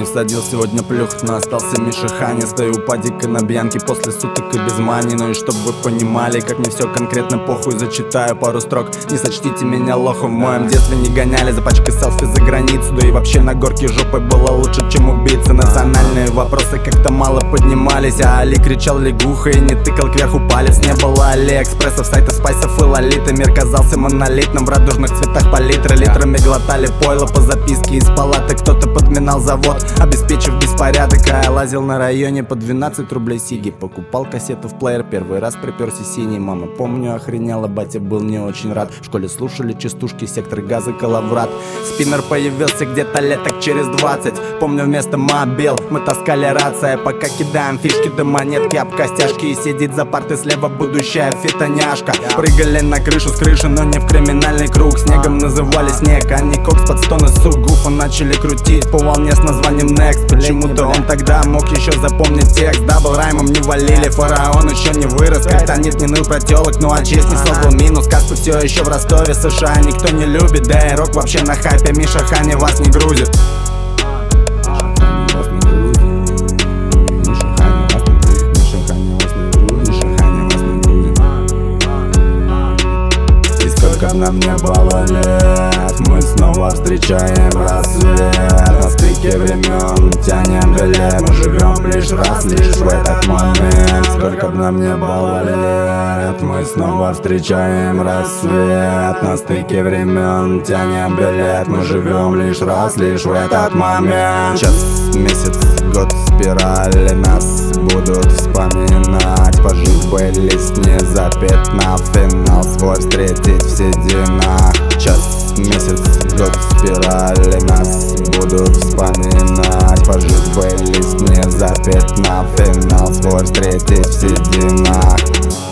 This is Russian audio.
всадил сегодня плюх, но остался Миша Хани. Стою у падика на бьянке после суток и без мани. Ну и чтоб вы понимали, как мне все конкретно похуй, зачитаю пару строк. Не сочтите меня лохом, в моем детстве не гоняли за пачкой селфи за границу. Да и вообще на горке жопой было лучше, чем убийца. Национальные вопросы как-то мало поднимались, а Али кричал лягуха и не тыкал кверху палец. Не было Алиэкспрессов, сайтов, спайсов и лолиты. Мир казался монолитным, в радужных цветах палитры. Литрами глотали пойло по записке из палаты. Кто-то подминал завод, обеспечив беспорядок. А я лазил на районе по 12 рублей сиги. Покупал кассету в плеер, первый раз приперся синий. Мама, помню, охренела, батя был не очень рад. В школе слушали частушки, сектор газа, Калаврат. Спиннер появился где-то леток через 20. Помню, вместо мобил мы таскали рация. Пока кидаем фишки да монетки об костяшки. И сидит за партой слева будущая фитоняшка. Прыгали на крышу с крыши, но не в криминальный круг. Снегом называли снег, а не кокс под стоны сугуфа. Начали крутить по волне с названием Next. Почему-то он тогда мог еще запомнить текст. Дабл раймом не валили, фараон еще не вырос. Криптонит не ныл про телок, ну а честь не создал минус. Каспы все еще в Ростове, США никто не любит. Да и рок вообще на хайпе, Миша Хани вас не грузит. Сколько нам не было лет, мы снова встречаем рассвет. На стыке времен тянем билет, мы живем лишь раз, лишь в этот момент. Сколько б нам не было лет, мы снова встречаем рассвет. На стыке времен тянем билет, мы живем лишь раз, лишь в этот момент. Час, месяц, год, спирали нас будут вспоминать. Пожить бы лист не запятнав, финал свой встретить в сединах. Час, месяц, год, спирали нас будут вспоминать. Пожить бы лист не запятнав, финал свой встретить в сединах.